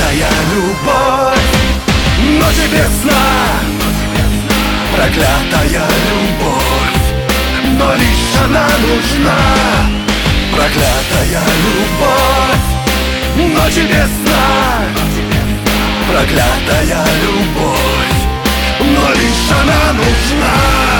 Проклятая любовь, ночи без сна. Проклятая любовь, но лишь она нужна. Проклятая любовь, ночи без сна. Проклятая любовь, но лишь она нужна.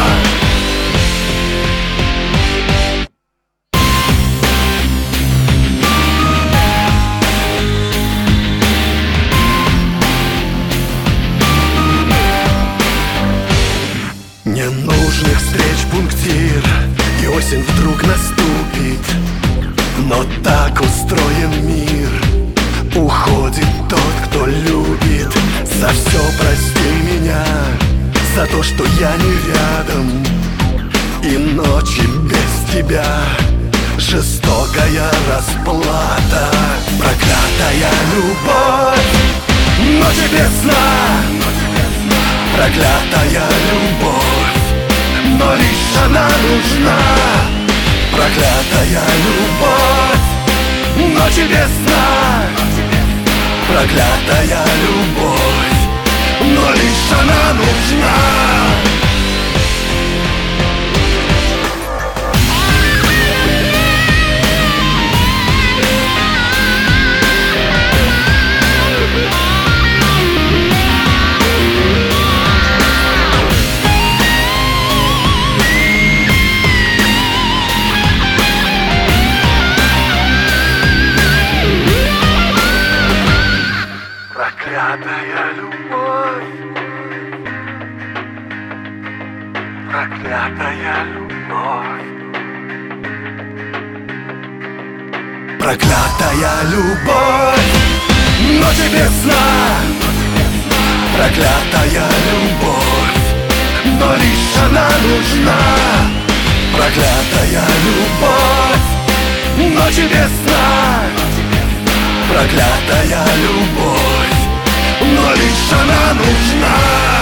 Ненужных встреч пунктир, и осень вдруг наступит. Но так устроен мир, уходит тот, кто любит. За все прости меня, за то, что я не рядом. И ночи без тебя жестокая расплата. Проклятая любовь, ночи без сна. Проклятая любовь, но лишь она нужна. Проклятая любовь, ночи без сна. Проклятая любовь, но лишь она нужна. Проклятая любовь, проклятая любовь. Проклятая любовь, ночи без сна. Проклятая любовь, но лишь она нужна. Проклятая любовь, ночи без сна. Проклятая любовь, но лишь она нужна.